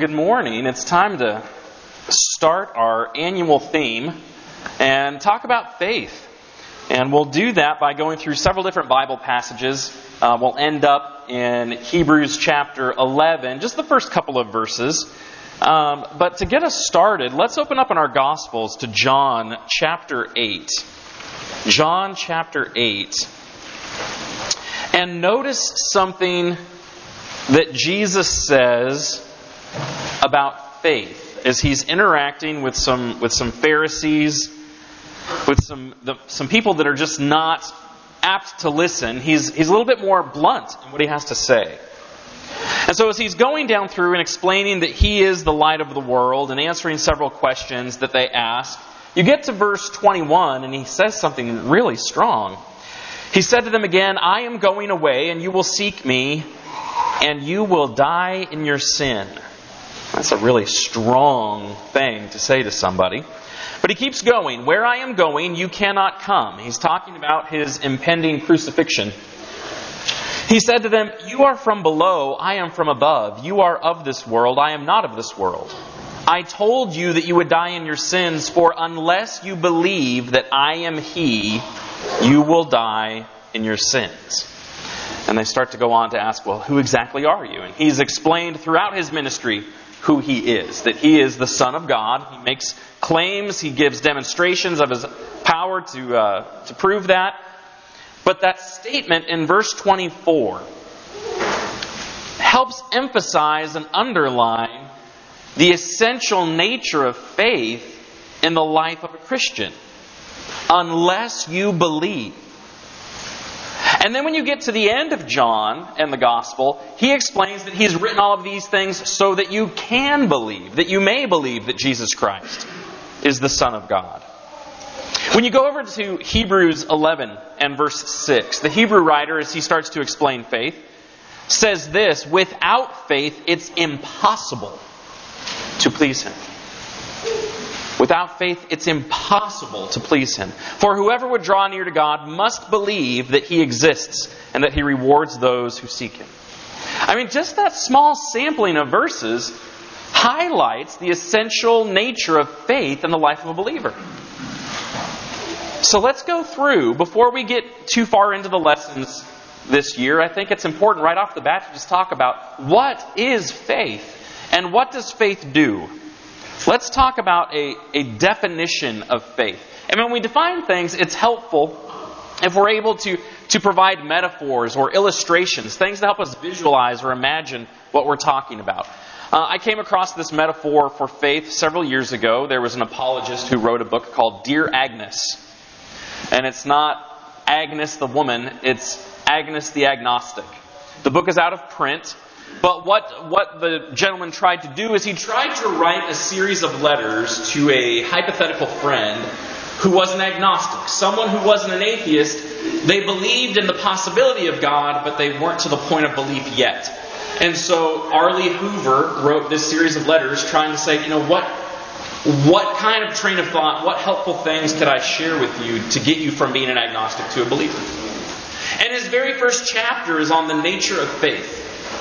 good morning. It's time to start our annual theme and talk about faith. And we'll do that by going through several different Bible passages. We'll end up in Hebrews chapter 11, just the first couple of verses. But to get us started, let's open up in our Gospels to John chapter 8. John chapter 8. And notice something that Jesus says about faith as he's interacting with some Pharisees, with some people that are just not apt to listen. He's a little bit more blunt in what he has to say. And so as he's going down through and explaining that he is the light of the world and answering several questions that they ask, you get to verse 21 and he says something really strong. He said to them again, "I am going away and you will seek me and you will die in your sin." That's a really strong thing to say to somebody. But he keeps going. "Where I am going, you cannot come." He's talking about his impending crucifixion. He said to them, "You are from below, I am from above. You are of this world, I am not of this world. I told you that you would die in your sins, for unless you believe that I am He, you will die in your sins." And they start to go on to ask, well, who exactly are you? And he's explained throughout his ministry who he is. That he is the Son of God. He makes claims. He gives demonstrations of his power to prove that. But that statement in verse 24 helps emphasize and underline the essential nature of faith in the life of a Christian. Unless you believe. And then when you get to the end of John and the Gospel, he explains that he's written all of these things so that you can believe, that you may believe that Jesus Christ is the Son of God. When you go over to Hebrews 11 and verse 6, the Hebrew writer, as he starts to explain faith, says this: "Without faith, it's impossible to please Him." Without faith, it's impossible to please Him. "For whoever would draw near to God must believe that He exists and that He rewards those who seek Him." I mean, just that small sampling of verses highlights the essential nature of faith in the life of a believer. So let's go through, before we get too far into the lessons this year, I think it's important right off the bat to just talk about what is faith and what does faith do. Let's talk about a definition of faith. And when we define things, it's helpful if we're able to provide metaphors or illustrations, things to help us visualize or imagine what we're talking about. I came across this metaphor for faith several years ago. There was an apologist who wrote a book called Dear Agnes. And it's not Agnes the woman, it's Agnes the agnostic. The book is out of print. But what the gentleman tried to do is he tried to write a series of letters to a hypothetical friend who was an agnostic, someone who wasn't an atheist. They believed in the possibility of God, but they weren't to the point of belief yet. And so Arlie Hoover wrote this series of letters trying to say, what kind of train of thought, what helpful things could I share with you to get you from being an agnostic to a believer? And his very first chapter is on the nature of faith.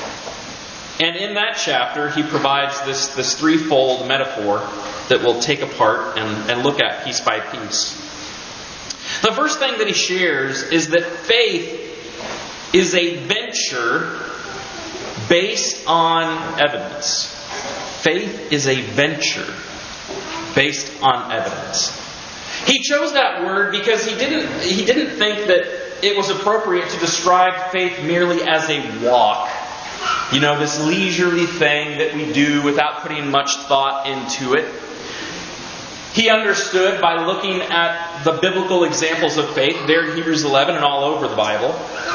And in that chapter, he provides this threefold metaphor that we'll take apart and look at piece by piece. The first thing that he shares is that faith is a venture based on evidence. Faith is a venture based on evidence. He chose that word because he didn't think that it was appropriate to describe faith merely as a walk. This leisurely thing that we do without putting much thought into it. He understood by looking at the biblical examples of faith, there in Hebrews 11 and all over the Bible,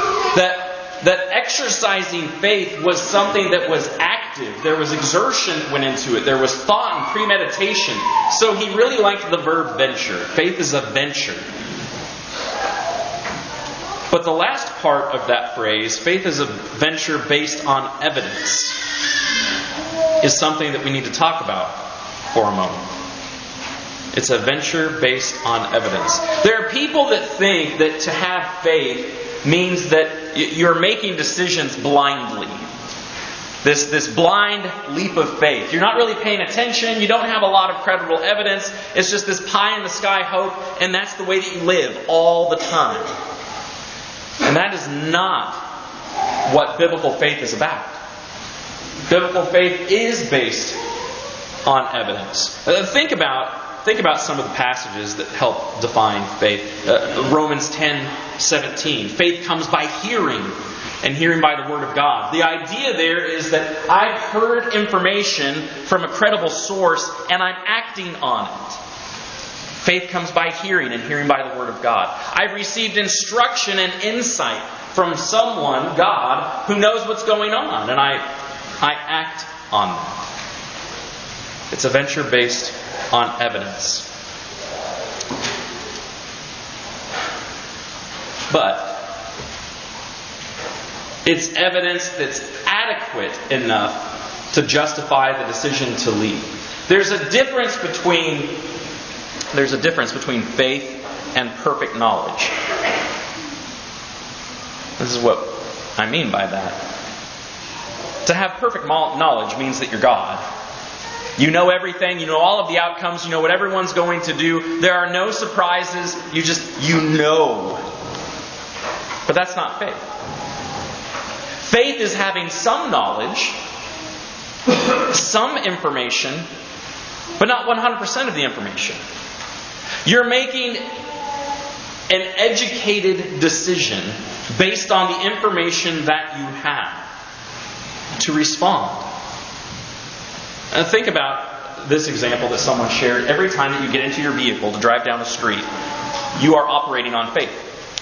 that exercising faith was something that was active. There was exertion that went into it. There was thought and premeditation. So he really liked the verb venture. Faith is a venture. But the last part of that phrase, faith is a venture based on evidence, is something that we need to talk about for a moment. It's a venture based on evidence. There are people that think that to have faith means that you're making decisions blindly. This blind leap of faith. You're not really paying attention. You don't have a lot of credible evidence. It's just this pie-in-the-sky hope, and that's the way that you live all the time. And that is not what biblical faith is about. Biblical faith is based on evidence. Think about some of the passages that help define faith. Romans 10:17. Faith comes by hearing, and hearing by the Word of God. The idea there is that I've heard information from a credible source and I'm acting on it. Faith comes by hearing, and hearing by the Word of God. I've received instruction and insight from someone, God, who knows what's going on, and I act on that. It's a venture based on evidence. But it's evidence that's adequate enough to justify the decision to leave. There's a difference between faith and perfect knowledge. This is what I mean by that. To have perfect knowledge means that you're God. You know everything. You know all of the outcomes. You know what everyone's going to do. There are no surprises. You know. But that's not faith. Faith is having some knowledge, some information, but not 100% of the information. You're making an educated decision based on the information that you have to respond. And think about this example that someone shared. Every time that you get into your vehicle to drive down the street, you are operating on faith.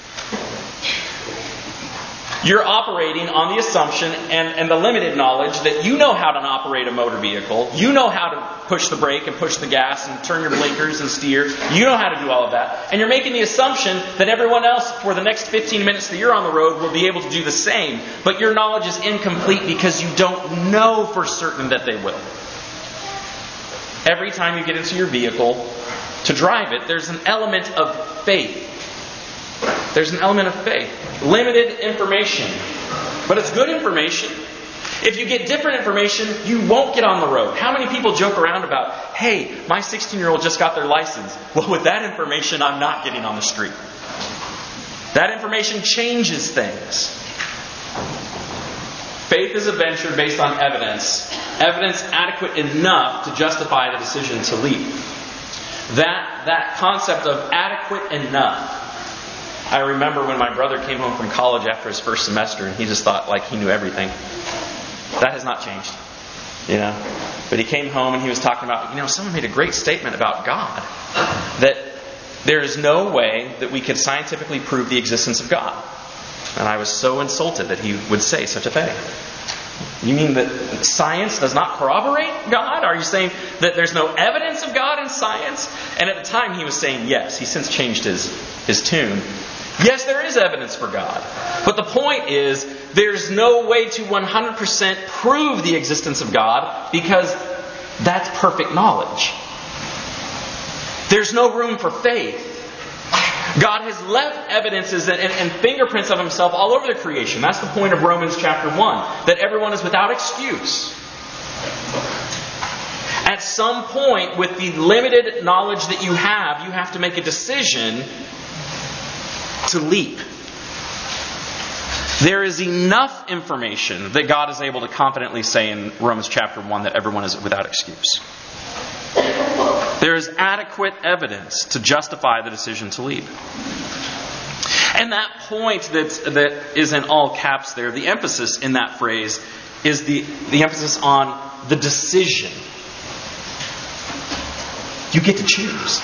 You're operating on the assumption and the limited knowledge that you know how to operate a motor vehicle. You know how to push the brake and push the gas and turn your blinkers and steer. You know how to do all of that. And you're making the assumption that everyone else for the next 15 minutes that you're on the road will be able to do the same. But your knowledge is incomplete because you don't know for certain that they will. Every time you get into your vehicle to drive it, there's an element of faith. There's an element of faith. Limited information. But it's good information. If you get different information, you won't get on the road. How many people joke around about, hey, my 16-year-old just got their license. Well, with that information, I'm not getting on the street. That information changes things. Faith is a venture based on evidence. Evidence adequate enough to justify the decision to leave. That concept of adequate enough. I remember when my brother came home from college after his first semester and he just thought like he knew everything. That has not changed. But he came home and he was talking about, someone made a great statement about God. That there is no way that we could scientifically prove the existence of God. And I was so insulted that he would say such a thing. You mean that science does not corroborate God? Are you saying that there's no evidence of God in science? And at the time he was saying yes. He's since changed his tune. Yes, there is evidence for God. But the point is, there's no way to 100% prove the existence of God because that's perfect knowledge. There's no room for faith. God has left evidences and fingerprints of Himself all over the creation. That's the point of Romans chapter 1. That everyone is without excuse. At some point, with the limited knowledge that you have to make a decision to leap. There is enough information that God is able to confidently say in Romans chapter 1 that everyone is without excuse. There is adequate evidence to justify the decision to leave. And that point that is in all caps there, the emphasis in that phrase is the emphasis on the decision. You get to choose.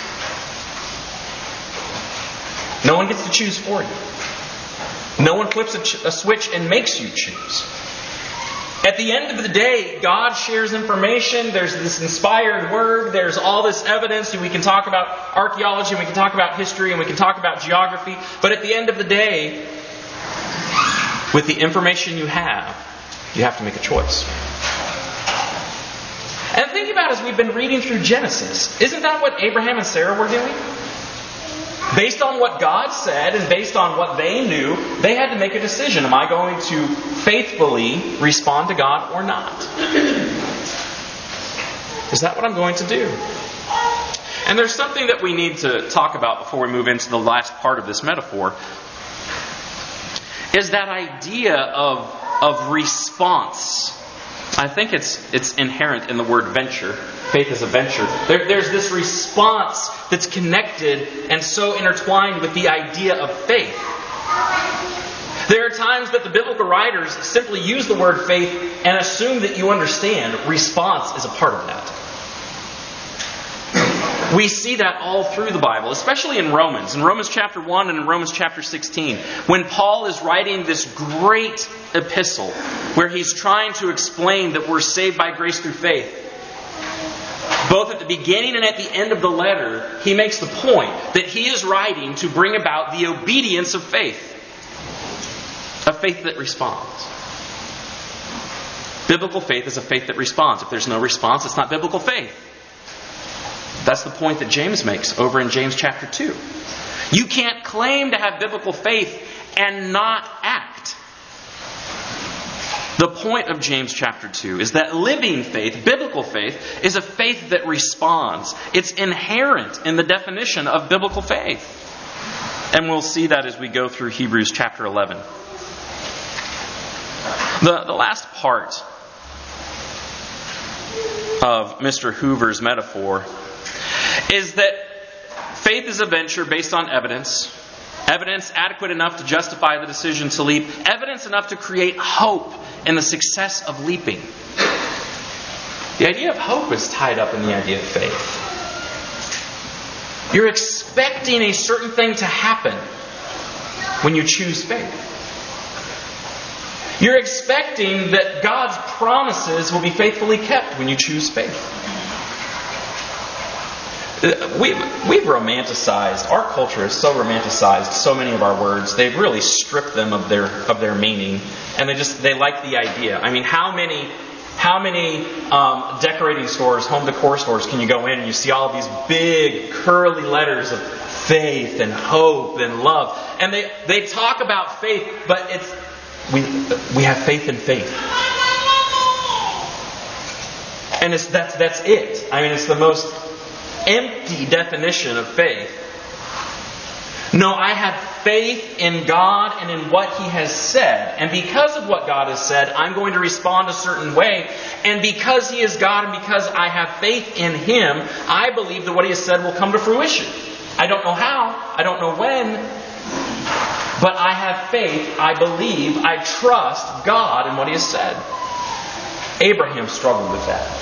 No one gets to choose for you. No one flips a switch and makes you choose. At the end of the day, God shares information. There's this inspired word. There's all this evidence. We can talk about archaeology, and we can talk about history, and we can talk about geography. But at the end of the day, with the information you have to make a choice. And think about as we've been reading through Genesis. Isn't that what Abraham and Sarah were doing? Based on what God said and based on what they knew, they had to make a decision. Am I going to faithfully respond to God or not? Is that what I'm going to do? And there's something that we need to talk about before we move into the last part of this metaphor. Is that idea of response. I think it's inherent in the word venture. Faith is a venture. There's this response that's connected and so intertwined with the idea of faith. There are times that the biblical writers simply use the word faith and assume that you understand response is a part of that. We see that all through the Bible, especially in Romans chapter 1 and in Romans chapter 16, when Paul is writing this great epistle where he's trying to explain that we're saved by grace through faith. Both at the beginning and at the end of the letter, he makes the point that he is writing to bring about the obedience of faith. A faith that responds. Biblical faith is a faith that responds. If there's no response, it's not biblical faith. That's the point that James makes over in James chapter 2. You can't claim to have biblical faith and not act. The point of James chapter 2 is that living faith, biblical faith, is a faith that responds. It's inherent in the definition of biblical faith. And we'll see that as we go through Hebrews chapter 11. The last part of Mr. Hoover's metaphor is that faith is a venture based on evidence. Evidence adequate enough to justify the decision to leap. Evidence enough to create hope in the success of leaping. The idea of hope is tied up in the idea of faith. You're expecting a certain thing to happen when you choose faith. You're expecting that God's promises will be faithfully kept when you choose faith. We've romanticized, our culture has so romanticized so many of our words. They've really stripped them of their meaning, and they like the idea. I mean, how many decorating stores, home decor stores, can you go in and you see all of these big curly letters of faith and hope and love, and they talk about faith, but we have faith in faith, and that's it. I mean, it's the most empty definition of faith. No, I have faith in God and in what He has said. And because of what God has said, I'm going to respond a certain way. And because He is God and because I have faith in Him, I believe that what He has said will come to fruition. I don't know how. I don't know when. But I have faith. I believe. I trust God and what He has said. Abraham struggled with that.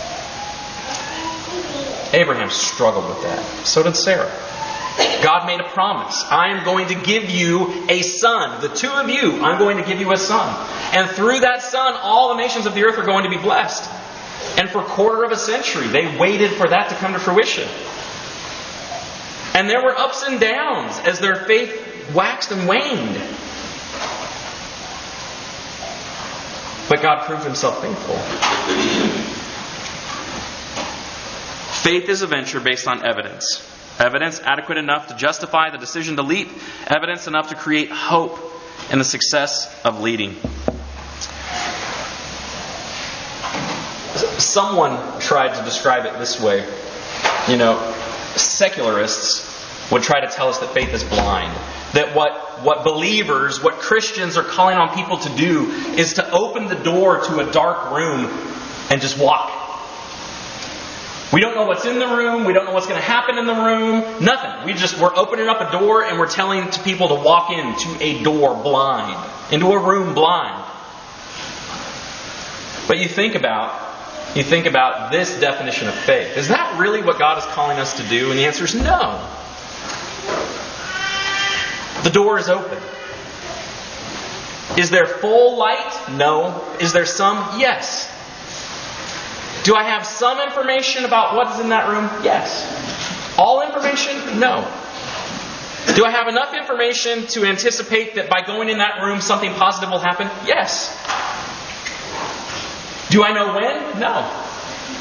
Abraham struggled with that. So did Sarah. God made a promise. I am going to give you a son. The two of you, I'm going to give you a son. And through that son, all the nations of the earth are going to be blessed. And for a quarter of a century, they waited for that to come to fruition. And there were ups and downs as their faith waxed and waned. But God proved Himself faithful. Faith is a venture based on evidence. Evidence adequate enough to justify the decision to leap. Evidence enough to create hope in the success of leading. Someone tried to describe it this way. Secularists would try to tell us that faith is blind. That what believers, what Christians are calling on people to do is to open the door to a dark room and just walk. We don't know what's in the room. We don't know what's going to happen in the room. Nothing. We're opening up a door and we're telling to people to walk into a door blind. Into a room blind. But you think about this definition of faith. Is that really what God is calling us to do? And the answer is no. The door is open. Is there full light? No. Is there some? Yes. Do I have some information about what is in that room? Yes. All information? No. Do I have enough information to anticipate that by going in that room something positive will happen? Yes. Do I know when? No.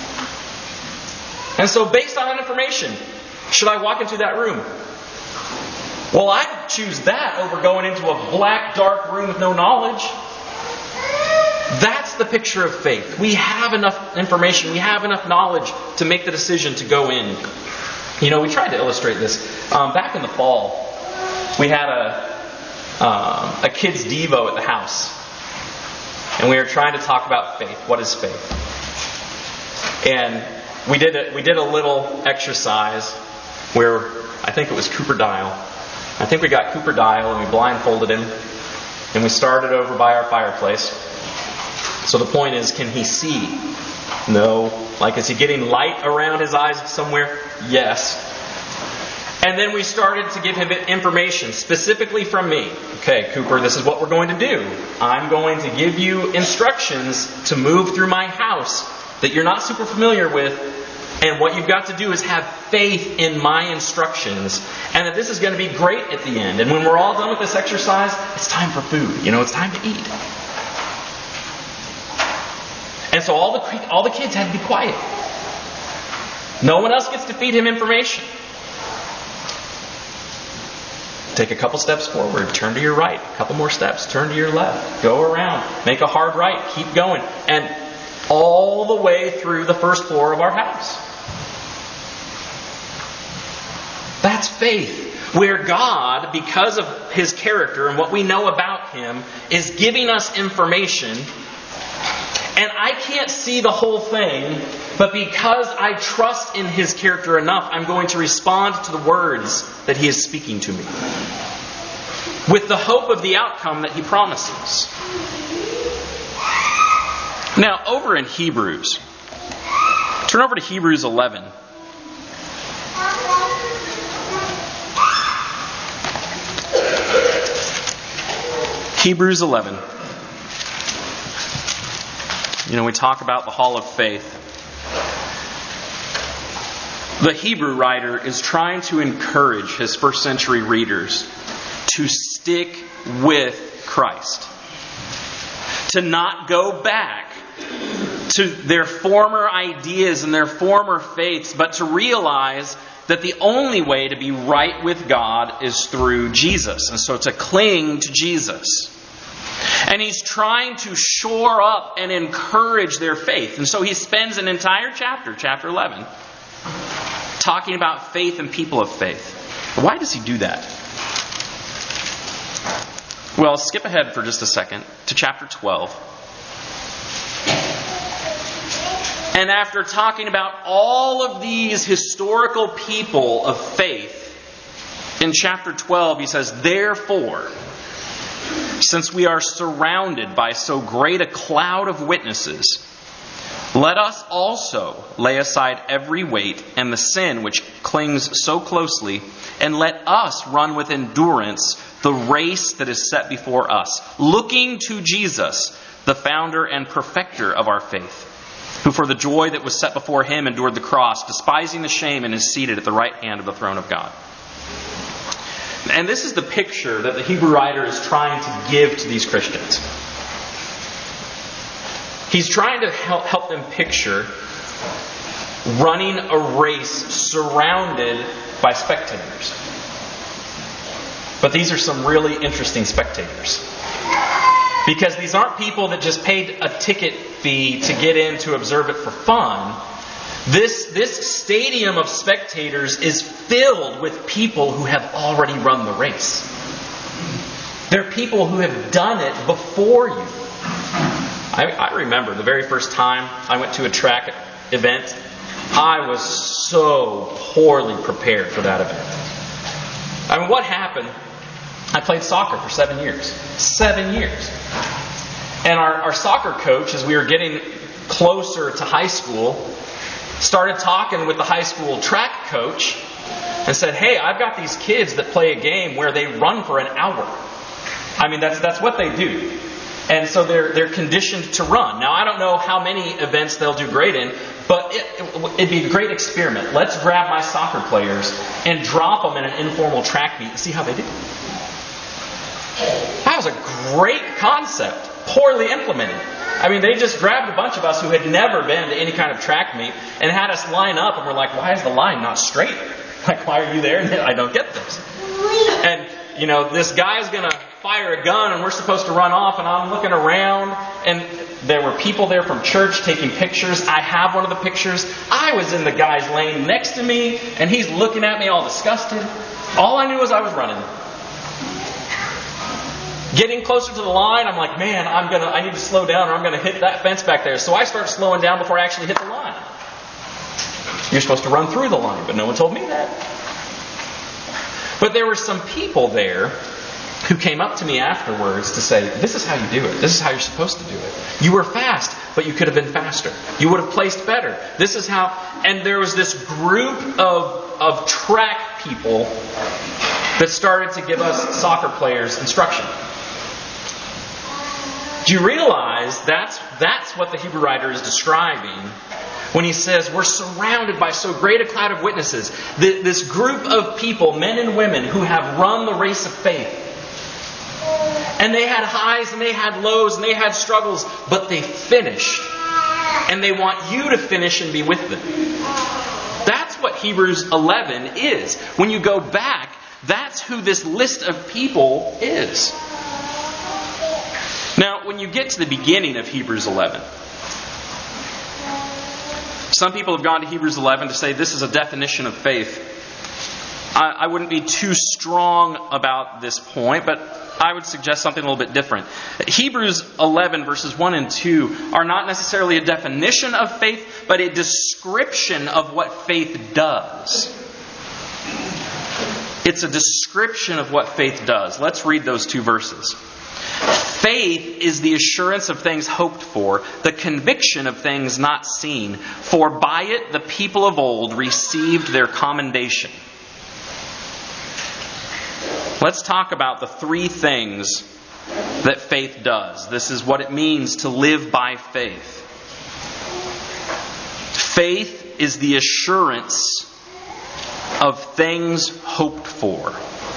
And so based on that information, should I walk into that room? Well, I'd choose that over going into a black, dark room with no knowledge. That's the picture of faith. We have enough information, we have enough knowledge to make the decision to go in. You know, we tried to illustrate this. Back in the fall, we had a kids' Devo at the house. And we were trying to talk about faith. What is faith? And we did a little exercise where I think it was Cooper Dial. I think we got Cooper Dial and we blindfolded him. And we started over by our fireplace. So the point is, can he see? No. Like, is he getting light around his eyes somewhere? Yes. And then we started to give him information, specifically from me. Okay, Cooper, this is what we're going to do. I'm going to give you instructions to move through my house that you're not super familiar with. And what you've got to do is have faith in my instructions. And that this is going to be great at the end. And when we're all done with this exercise, it's time for food. You know, it's time to eat. And so all the kids had to be quiet. No one else gets to feed him information. Take a couple steps forward, turn to your right, a couple more steps, turn to your left, go around, make a hard right, keep going. And all the way through the first floor of our house. That's faith. Where God, because of His character and what we know about Him, is giving us information. And I can't see the whole thing, but because I trust in His character enough, I'm going to respond to the words that He is speaking to me, with the hope of the outcome that He promises. Now, over in Hebrews, turn over to Hebrews 11. Hebrews 11. You know, we talk about the hall of faith. The Hebrew writer is trying to encourage his first century readers to stick with Christ. To not go back to their former ideas and their former faiths, but to realize that the only way to be right with God is through Jesus. And so to cling to Jesus. And he's trying to shore up and encourage their faith. And so he spends an entire chapter 11, talking about faith and people of faith. Why does he do that? Well, skip ahead for just a second to chapter 12. And after talking about all of these historical people of faith, in chapter 12 he says, "Therefore, since we are surrounded by so great a cloud of witnesses, let us also lay aside every weight and the sin which clings so closely, and let us run with endurance the race that is set before us, looking to Jesus, the founder and perfecter of our faith, who for the joy that was set before him endured the cross, despising the shame, and is seated at the right hand of the throne of God." And this is the picture that the Hebrew writer is trying to give to these Christians. He's trying to help them picture running a race surrounded by spectators. But these are some really interesting spectators. Because these aren't people that just paid a ticket fee to get in to observe it for fun. This stadium of spectators is filled with people who have already run the race. They're people who have done it before you. I remember the very first time I went to a track event, I was so poorly prepared for that event. I mean, what happened? I played soccer for 7 years. 7 years. And our soccer coach, as we were getting closer to high school, started talking with the high school track coach and said, "Hey, I've got these kids that play a game where they run for an hour." I mean, that's what they do. And so they're conditioned to run. Now, I don't know how many events they'll do great in, but it'd be a great experiment. Let's grab my soccer players and drop them in an informal track meet and see how they do. That was a great concept, poorly implemented. I mean, they just grabbed a bunch of us who had never been to any kind of track meet and had us line up, and we're like, "Why is the line not straight? Like, why are you there?" And I don't get this. And, this guy's going to fire a gun and we're supposed to run off, and I'm looking around and there were people there from church taking pictures. I have one of the pictures. I was in the guy's lane next to me and he's looking at me all disgusted. All I knew was I was running. Getting closer to the line, I'm like, man, I need to slow down or I'm going to hit that fence back there. So I start slowing down before I actually hit the line. You're supposed to run through the line, but no one told me that. But there were some people there who came up to me afterwards to say, this is how you do it. This is how you're supposed to do it. You were fast, but you could have been faster. You would have placed better. This is how... And there was this group of track people that started to give us soccer players instruction. Do you realize that's what the Hebrew writer is describing when he says we're surrounded by so great a cloud of witnesses? This group of people, men and women, who have run the race of faith. And they had highs and they had lows and they had struggles, but they finished. And they want you to finish and be with them. That's what Hebrews 11 is. When you go back, that's who this list of people is. Now, when you get to the beginning of Hebrews 11, some people have gone to Hebrews 11 to say this is a definition of faith. I wouldn't be too strong about this point, but I would suggest something a little bit different. Hebrews 11 verses 1 and 2 are not necessarily a definition of faith, but a description of what faith does. It's a description of what faith does. Let's read those two verses. Faith is the assurance of things hoped for, the conviction of things not seen. For by it the people of old received their commendation. Let's talk about the three things that faith does. This is what it means to live by faith. Faith is the assurance of things hoped for.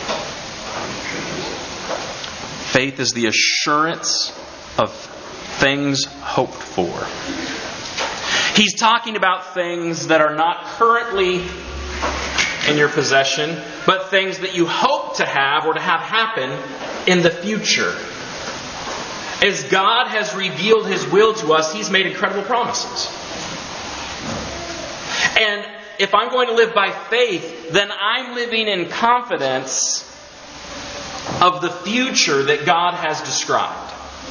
Faith is the assurance of things hoped for. He's talking about things that are not currently in your possession, but things that you hope to have or to have happen in the future. As God has revealed His will to us, He's made incredible promises. And if I'm going to live by faith, then I'm living in confidence of the future that God has described.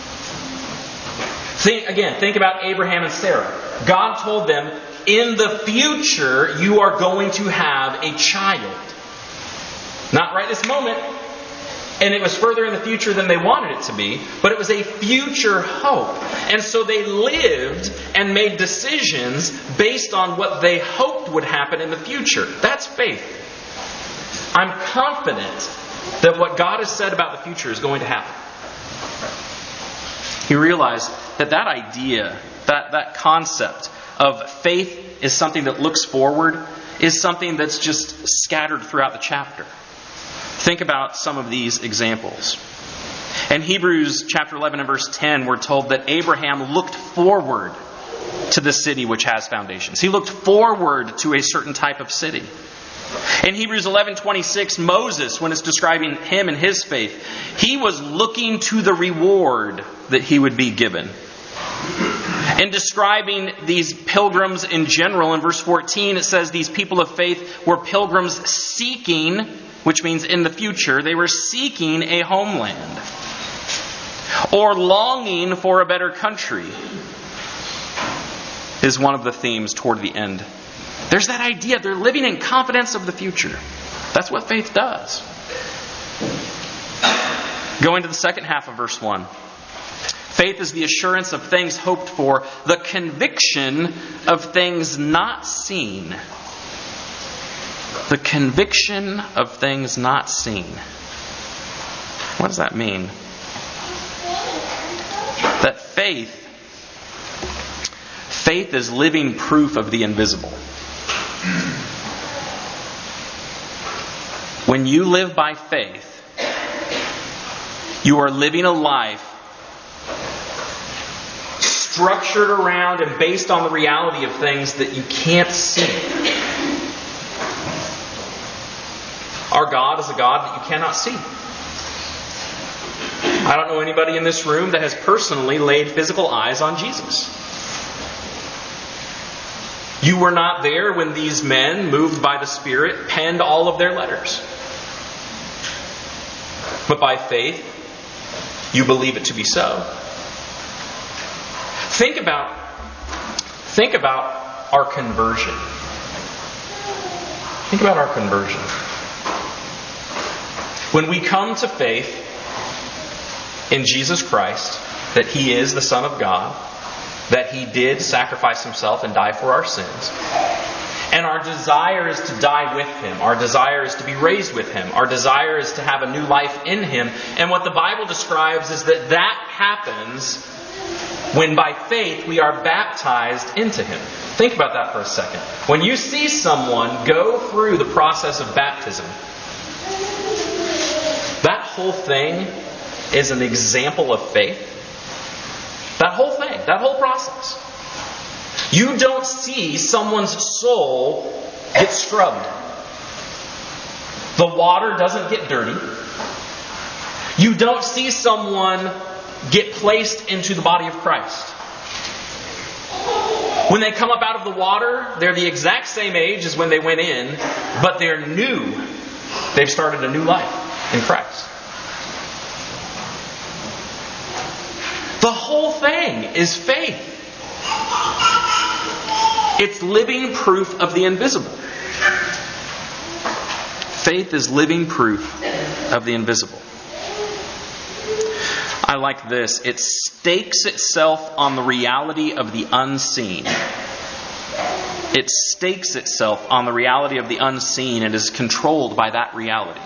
Think about Abraham and Sarah. God told them, in the future, you are going to have a child. Not right this moment. And it was further in the future than they wanted it to be. But it was a future hope. And so they lived and made decisions based on what they hoped would happen in the future. That's faith. I'm confident that what God has said about the future is going to happen. You realize that idea, that concept of faith is something that looks forward, is something that's just scattered throughout the chapter. Think about some of these examples. In Hebrews chapter 11 and verse 10, we're told that Abraham looked forward to the city which has foundations. He looked forward to a certain type of city. In Hebrews 11:26, Moses, when it's describing him and his faith, he was looking to the reward that he would be given. In describing these pilgrims in general, in verse 14, it says these people of faith were pilgrims seeking, which means in the future, they were seeking a homeland. Or longing for a better country is one of the themes toward the end. There's that idea, they're living in confidence of the future. That's what faith does. Going to the second half of verse 1. Faith is the assurance of things hoped for, the conviction of things not seen. The conviction of things not seen. What does that mean? That faith is living proof of the invisible. When you live by faith, you are living a life structured around and based on the reality of things that you can't see. Our God is a God that you cannot see. I don't know anybody in this room that has personally laid physical eyes on Jesus. You were not there when these men, moved by the Spirit, penned all of their letters. But by faith, you believe it to be so. Think about our conversion. Think about our conversion. When we come to faith in Jesus Christ, that He is the Son of God, that He did sacrifice Himself and die for our sins, and our desire is to die with Him, our desire is to be raised with Him, our desire is to have a new life in Him, and what the Bible describes is that happens when by faith we are baptized into Him. Think about that for a second. When you see someone go through the process of baptism, that whole thing is an example of faith. That whole thing, that whole process. You don't see someone's soul get scrubbed. The water doesn't get dirty. You don't see someone get placed into the body of Christ. When they come up out of the water, they're the exact same age as when they went in, but they're new. They've started a new life in Christ. The whole thing is faith. It's living proof of the invisible. Faith is living proof of the invisible. I like this. It stakes itself on the reality of the unseen. It stakes itself on the reality of the unseen and is controlled by that reality.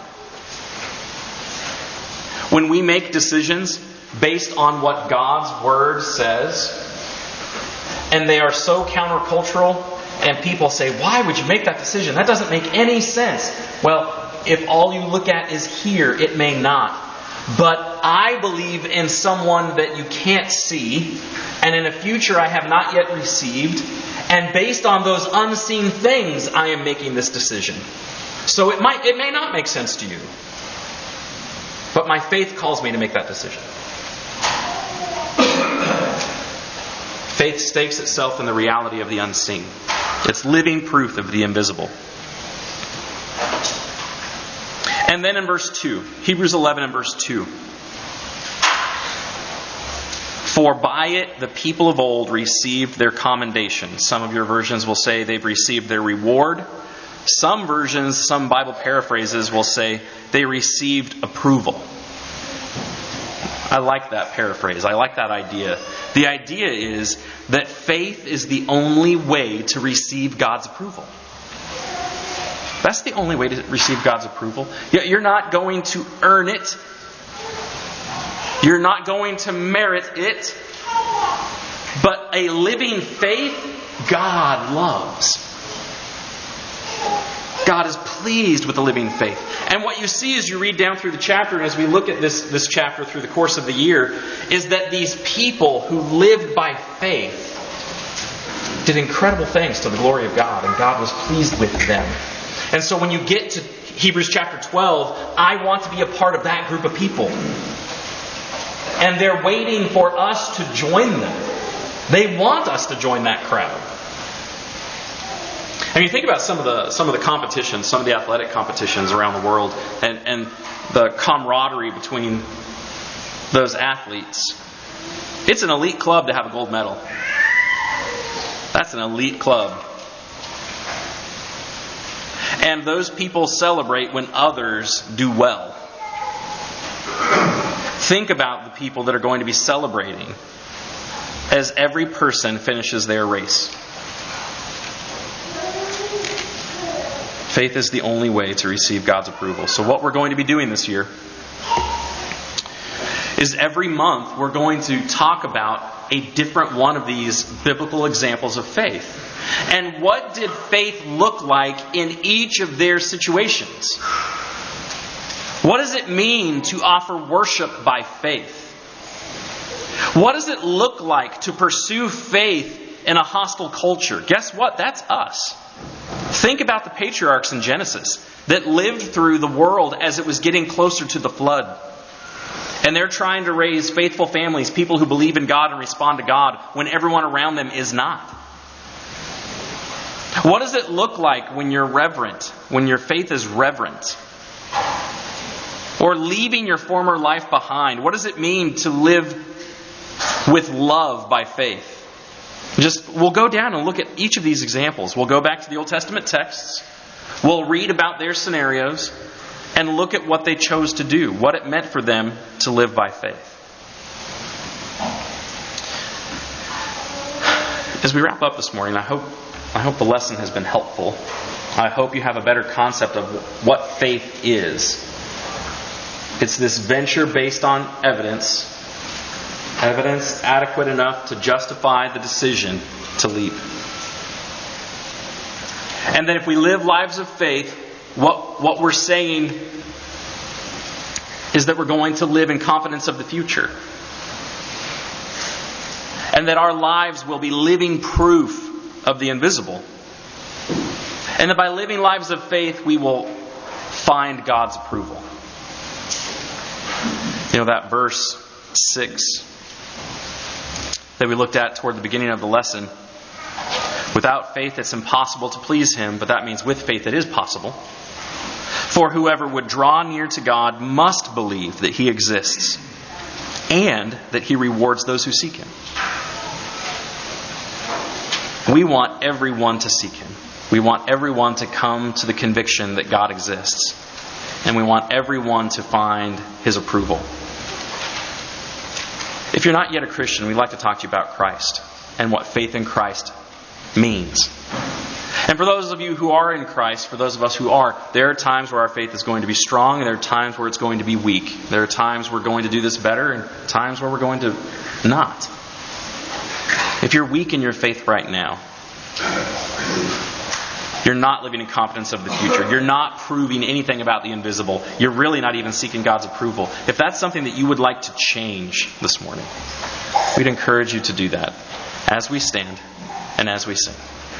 When we make decisions based on what God's Word says, and they are so countercultural, and people say, why would you make that decision? That doesn't make any sense. Well, if all you look at is here, it may not. But I believe in someone that you can't see, and in a future I have not yet received, and based on those unseen things, I am making this decision. So it may not make sense to you. But my faith calls me to make that decision. Faith stakes itself in the reality of the unseen. It's living proof of the invisible. And then in verse 2, Hebrews 11 and verse 2. For by it the people of old received their commendation. Some of your versions will say they've received their reward. Some versions, some Bible paraphrases will say they received approval. I like that paraphrase. I like that idea. The idea is that faith is the only way to receive God's approval. That's the only way to receive God's approval. You're not going to earn it. You're not going to merit it. But a living faith, God loves. God is pleased with a living faith. And what you see as you read down through the chapter, and as we look at this chapter through the course of the year, is that these people who lived by faith did incredible things to the glory of God, and God was pleased with them. And so when you get to Hebrews chapter 12, I want to be a part of that group of people. And they're waiting for us to join them. They want us to join that crowd. And you think about some of the competitions, some of the athletic competitions around the world, and the camaraderie between those athletes. It's an elite club to have a gold medal. That's an elite club. And those people celebrate when others do well. Think about the people that are going to be celebrating as every person finishes their race. Faith is the only way to receive God's approval. So what we're going to be doing this year is every month we're going to talk about a different one of these biblical examples of faith. And what did faith look like in each of their situations? What does it mean to offer worship by faith? What does it look like to pursue faith in a hostile culture? Guess what? That's us. Think about the patriarchs in Genesis that lived through the world as it was getting closer to the flood. And they're trying to raise faithful families, people who believe in God and respond to God when everyone around them is not. What does it look like when you're reverent, when your faith is reverent? Or leaving your former life behind? What does it mean to live with love by faith? We'll go down and look at each of these examples. We'll go back to the Old Testament texts. We'll read about their scenarios and look at what they chose to do, what it meant for them to live by faith. As we wrap up this morning, I hope the lesson has been helpful. I hope you have a better concept of what faith is. It's this venture based on evidence adequate enough to justify the decision to leap. And then if we live lives of faith, what we're saying is that we're going to live in confidence of the future. And that our lives will be living proof of the invisible. And that by living lives of faith, we will find God's approval. That verse 6 that we looked at toward the beginning of the lesson. Without faith, it's impossible to please Him, but that means with faith it is possible. For whoever would draw near to God must believe that He exists and that He rewards those who seek Him. We want everyone to seek Him. We want everyone to come to the conviction that God exists. And we want everyone to find His approval. If you're not yet a Christian, we'd like to talk to you about Christ and what faith in Christ means. And for those of you who are in Christ, for those of us who are, there are times where our faith is going to be strong and there are times where it's going to be weak. There are times we're going to do this better and times where we're going to not. If you're weak in your faith right now, you're not living in confidence of the future. You're not proving anything about the invisible. You're really not even seeking God's approval. If that's something that you would like to change this morning, we'd encourage you to do that as we stand and as we sing.